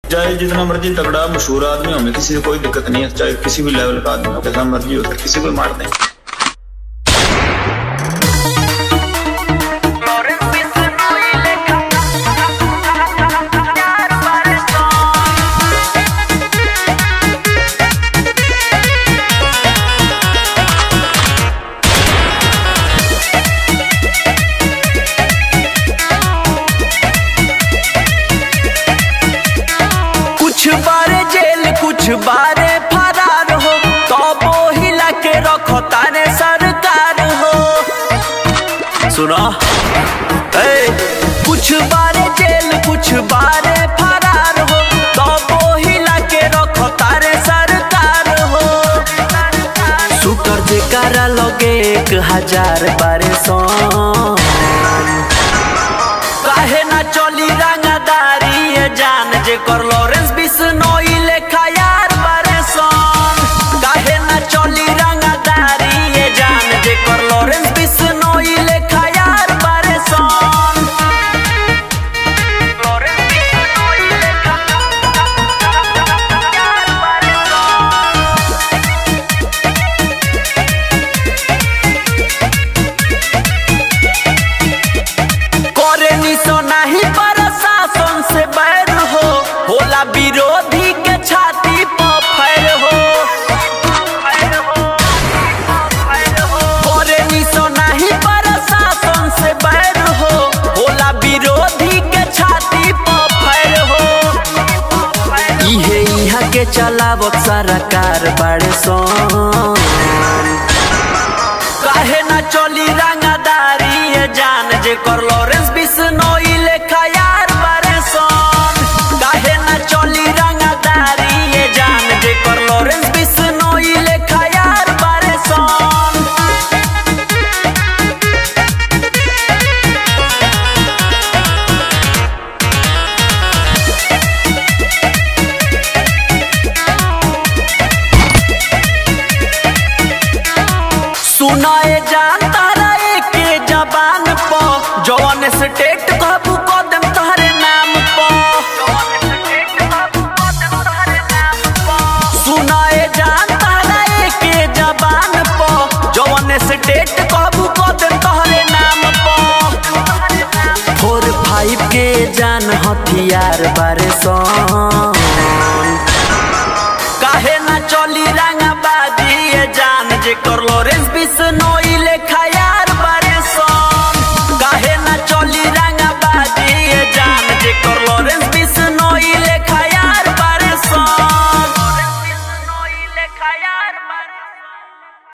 चाहे जितना मर्जी तगड़ा मशहूर आदमी हो, हमें किसी से कोई दिक्कत नहीं है। चाहे किसी भी लेवल का आदमी हो, जैसा मर्जी हो, किसी को मार दें। कुछ बारे फरार हो तो वो हिला के रखो ताने सरकार हो। सुनो कुछ बारे जेल कुछ बारे फरार हो तो वो हिला के रखो ताने सरकार हो। शूटर जेकारा लगे 1000 बारे सौ काहे ना चली रंगदारी ये जान जे कर लॉरेंस बिश्नोई लेखा यार बारे सन। काहे ना चली रंगदारी ये जान जे कर लॉरेंस बिश्नोई लेखा यार बारे सन। लॉरेंस बिश्नोई लेखा यार बारे सन। करे निसो नहीं प्रशासन से बैर हो, होला विरोधी के छाती पर फैर हो। करे निसो नहीं प्रशासन से बैर हो, होला विरोधी के छाती पर फैर हो। इहे इहा के चलावत सरकार बाड़े सन। काहे ना चली रंगदारी ये जान जे कर लॉरेंस बिश्नोई लेखा यार बारे सन। काहे ना चली रंगदारी ये जान जे कर लॉरेंस बिश्नोई लेखा यार बारे सन। सुनाए जानता रहे के जबान प जवन स्टेट कहबू कदम तोहरे नाम प। सुनाए जानता रहे के जबान प जवन स्टेट कहबू कदम तोहरे नाम प। 4-5 के जान हथियार बारे सन।